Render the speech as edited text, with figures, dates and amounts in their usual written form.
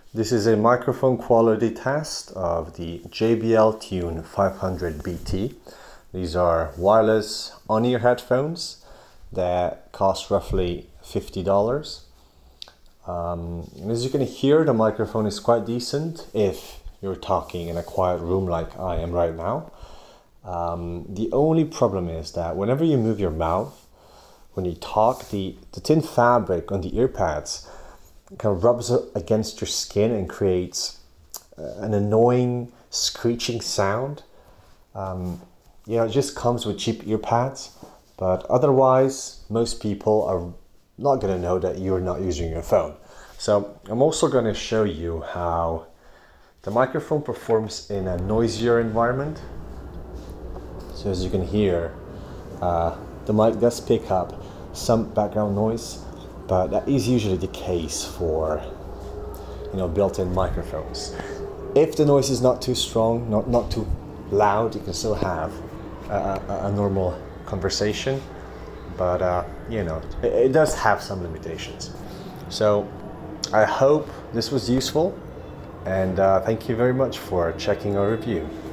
This is a microphone quality test of the JBL Tune 500 BT. These are wireless on-ear headphones that cost roughly $50. And as you can hear, the microphone is quite decent if you're talking in a quiet room like I am right now. The only problem is that whenever you move your mouth, when you talk, the thin fabric on the ear pads kind of rubs against your skin and creates an annoying screeching sound. It just comes with cheap ear pads, but otherwise most people are not going to know that you're not using your phone. So I'm also going to show you how the microphone performs in a noisier environment. So as you can hear, the mic does pick up some background noise, but that is usually the case for built-in microphones. If the noise is not too strong, not too loud, you can still have a normal conversation, but it does have some limitations. So I hope this was useful, and thank you very much for checking our review.